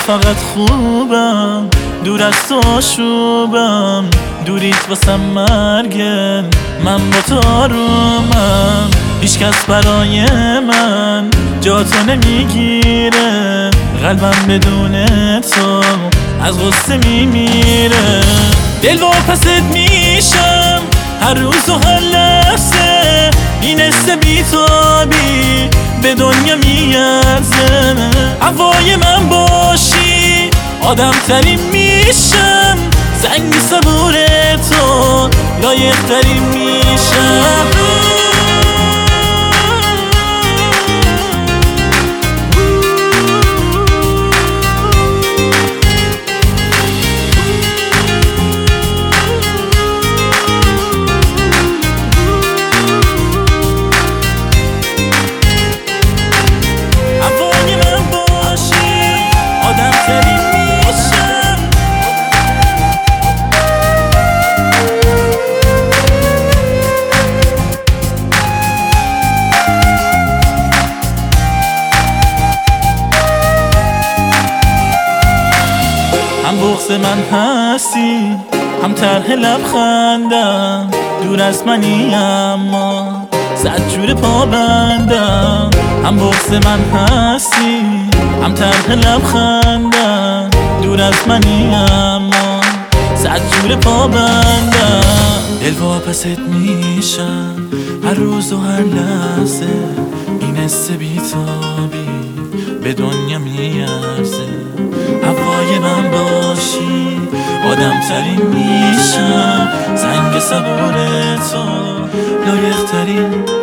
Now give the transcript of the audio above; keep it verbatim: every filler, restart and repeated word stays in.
فقط خوبم، دور از تو آشوبم، دوریت واسم مرگه، من با تو آرومم، هیچکس برای من جا تو نمیگیره، قلبم بدون تو از غصه میمیره. دل واپست میشم هر روز و هر لحظه، این حس بیتابی به دنیا میارزه. هوای من باشی آدم ترین میشم، زنگ صبور تو لایق ترین میشم. هم بغض من هستی، هم طرح لبخندم، دور از منی اما صد جور پابندم. هم بغض من هستی، هم طرح لبخندم، دور از منی اما صد جور پابندم. دل واپست میشم هر روز و هر لحظه، این حس بیتابی به دنیا میارزه. هوای من باشی آدم ترین میشم، زنگ صبور تو لایق ترین